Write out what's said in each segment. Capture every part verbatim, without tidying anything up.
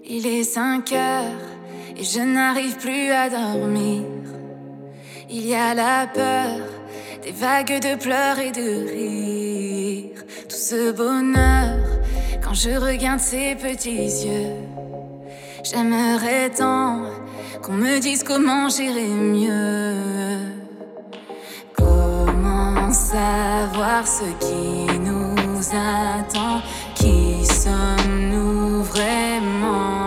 Il est cinq heures et je n'arrive plus à dormir. Il y a la peur, des vagues de pleurs et de rires. Tout ce bonheur quand je regarde ses petits yeux. J'aimerais tant qu'on me dise comment j'irai mieux. Comment savoir ce qui nous attend? Qui sommes-nous vraiment?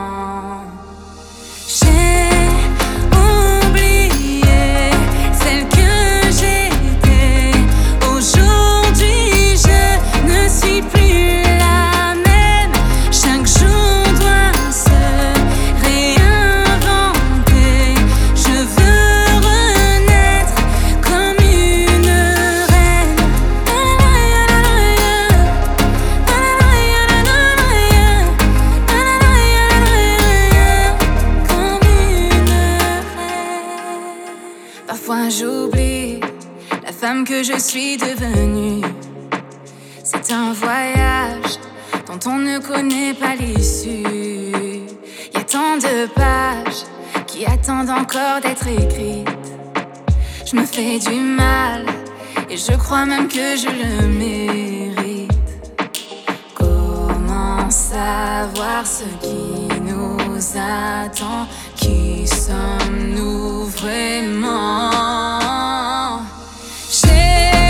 J'ai oublié celle que j'étais. Aujourd'hui je ne suis plus la même. Chaque jour doit se réinventer. Je veux renaître comme une reine. Comme une reine. Parfois j'oublie la femme que je suis devenue. C'est un voyage dont on ne connaît pas l'issue. Y a tant de pages qui attendent encore d'être écrites. Je me fais du mal et je crois même que je le mérite. Comment savoir ce qui nous attend? Qui sommes-nous vraiment? J'ai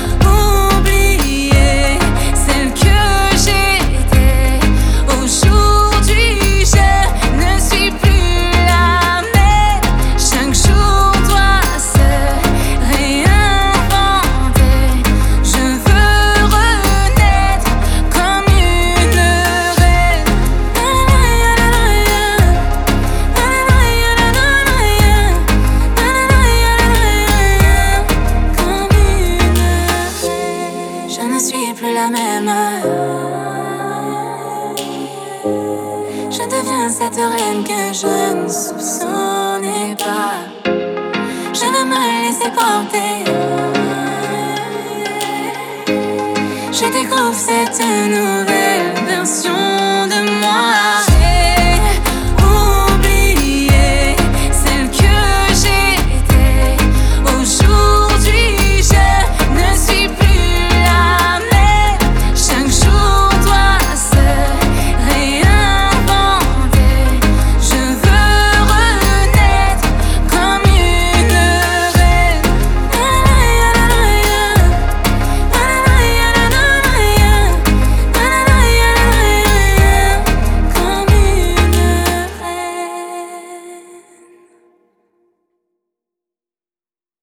oublié celle que j'étais. Aujourd'hui je ne suis plus la même. Chaque jour doit se réinventer. Je veux renaître comme une reine. Comme une reine. Je ne suis plus la même. Je deviens cette reine que je ne soupçonnais pas. Je veux me laisser porter. Je découvre cette nouvelle version